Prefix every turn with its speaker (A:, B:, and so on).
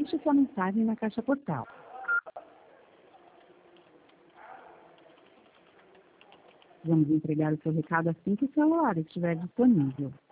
A: deixe sua mensagem na caixa postal. Vamos entregar o seu recado assim que o celular estiver disponível.